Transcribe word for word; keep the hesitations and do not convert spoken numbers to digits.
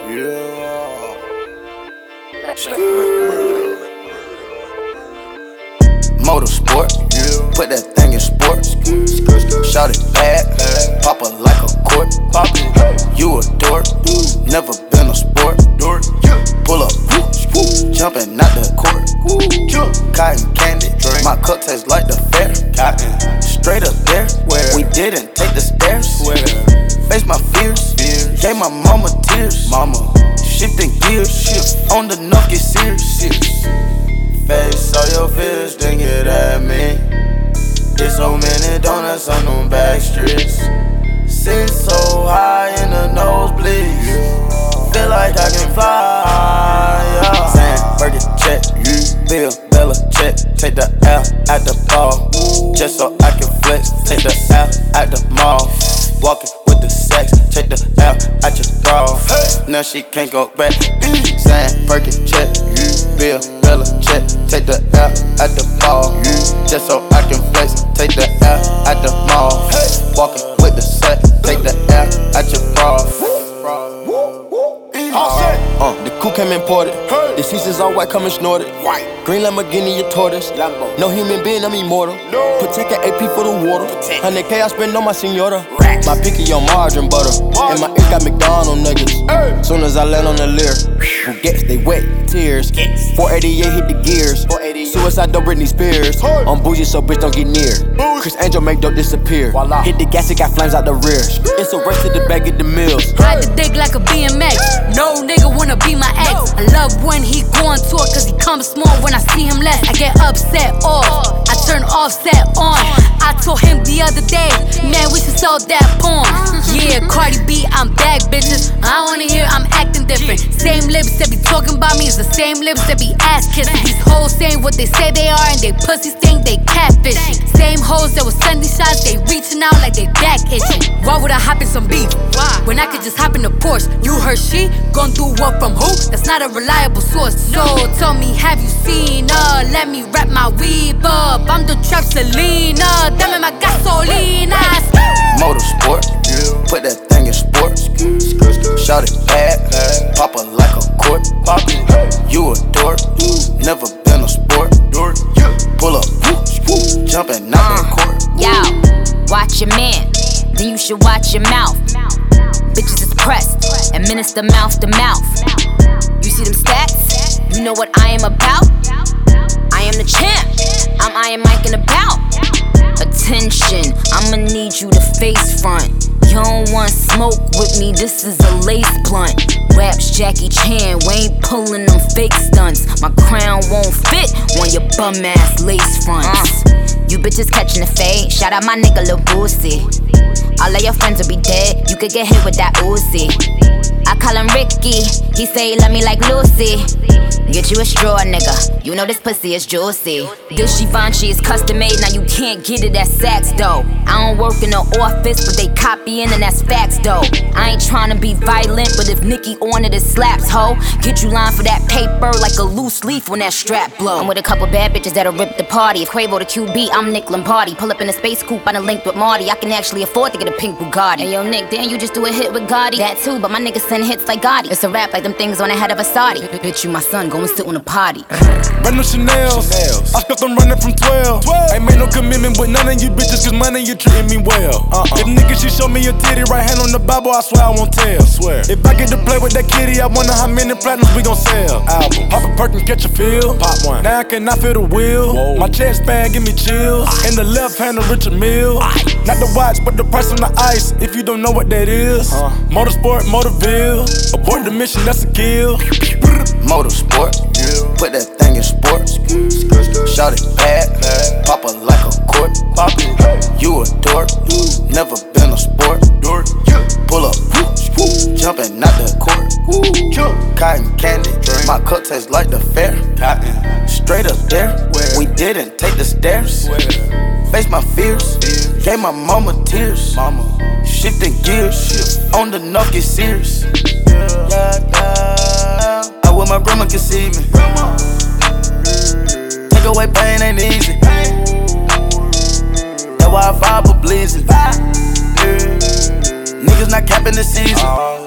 Yeah. Motorsport, yeah. Put that thing in sports. Shout it bad, pop it like a court. You a dork, never been a sport. Pull up, jumping out the court. Cotton candy, my cup tastes like the fair. Straight up there, we didn't take the stairs. Face my fears, gave my mama tears. Mama, shifting gears, on the knock get serious. Face all your fears, then get at me. There's so many donuts on them back streets. Sit so high in the nosebleeds. Feel like I can fly, yeah. Sam, Burger check, Bill, Bella check. Take the L at the ball, just so I can flex. Take the L at the mall, walking with the sex. Take the L at your bra, now she can't go back. Sam, Burger check, Bill, Bella check. Take the L at the ball, just so I can flex. Take the L at the mall, walking with the sex. Take the L at your bra. Uh, the coupe came imported. Hey. The seasons all white, coming snorted. White. Green Lamborghini, a tortoise. Lambo. No human being, I'm immortal. No. Protect an A P for the water. one hundred K I spend on my senora. Racks. My picky on margarine butter. Margin. And my ear got McDonald's nuggets. Hey. Soon as I land on the Lear, who gets they wet tears. Gets. four eighty-eight hit the gears. Suicide don't Britney Spears. Hey. I'm bougie, so bitch don't get near. Bougie. Chris Angel make dope disappear. Voila. Hit the gas, it got flames out the rear. It's a race to the back of the mills. Ride the dick like a B M X. No nigga wanna be my ex. I love when he go on tour, cause he comes small when I see him less. I get upset off, I turn offset on. I told him the other day, man, we should sell that porn. Yeah, Cardi B, I'm back, bitches. I wanna hear I'm acting different. Same lips that be talking about me is the same lips that be ass kissing. These hoes saying what they say they are and they pussies think they catfishing. Same hoes that was sending shots, they reaching out like they back itching. Why would I hop in some beef when I could just hop in a Porsche? You heard she gon' do what from who? That's not a reliable source. So tell me, have you seen her? Let me wrap my weave up. I'm the trap Selena, dame my gasolina. Motorsport, put that thing in sports. Shout it bad, pop it like a court. You a dork, never been a sport. Pull up, jumping out the court. Yo, watch your man, then you should watch your mouth. Bitches is pressed, administer mouth to mouth. You see them stats? You know what I am about? I am the champ, I'm Iron Mike and about. Attention, I'ma need you to face front. You don't want smoke with me, this is a lace blunt. Raps Jackie Chan, we ain't pulling them fake stunts. My crown won't fit on your bum ass lace fronts. uh. You bitches catching the fade, shout out my nigga Lil Boosie. All of your friends will be dead, you could get hit with that Uzi. I call him Ricky, he say he love me like Lucy. Get you a straw, nigga, you know this pussy is juicy. This Givenchy is custom made, now you can't get it at Saks though. I don't work in the office, but they copying and that's facts though. I ain't tryna be violent, but if Nicki on it, it slaps, ho. Get you line for that paper like a loose leaf when that strap blow. I'm with a couple bad bitches that'll rip the party. If Quavo the Q B, I'm Nick Lombardi. Pull up in a space coupe, I done linked with Marty. I can actually afford to get a pink Bugatti. Hey yo Nick, damn you just do a hit with Gotti. That too, but my niggas send hits like Gotti. It's a rap like them things on the head of a Saudi. Bitch, you my son, go and sit on a potty. Brand new Chanel's, I stuck them running from twelve. Ain't made no commitment with none of you bitches, cause money you treating me well. Uh-uh. If niggas she show me a titty, right hand on the Bible, I swear I won't tell. Swear. If I get to play with that kitty, I wonder how many platinums we gon' sell. Album. Pop a perk and catch a feel. Pop one. Now I cannot feel the wheel. Whoa. My chest band give me chills. Ice. In the left hand of Richard Mille. Ice. Not the watch, but the price on the ice. If you don't know what that is, uh. Motorsport, Motorville. Abort the mission, that's a kill. Motorsport, put that thing in sports. Shout it bad, pop it like a court. You a dork, never been a sport. Pull up, jumping out the court. Cotton candy, my cup tastes like the fair. Straight up there, we didn't take the stairs. Face my fears, gave my mama tears. Shifting gears, on the knock get serious. I wish my grandma could see me. Take away pain ain't easy. That's why I fight for bleeding. Niggas not capping the season.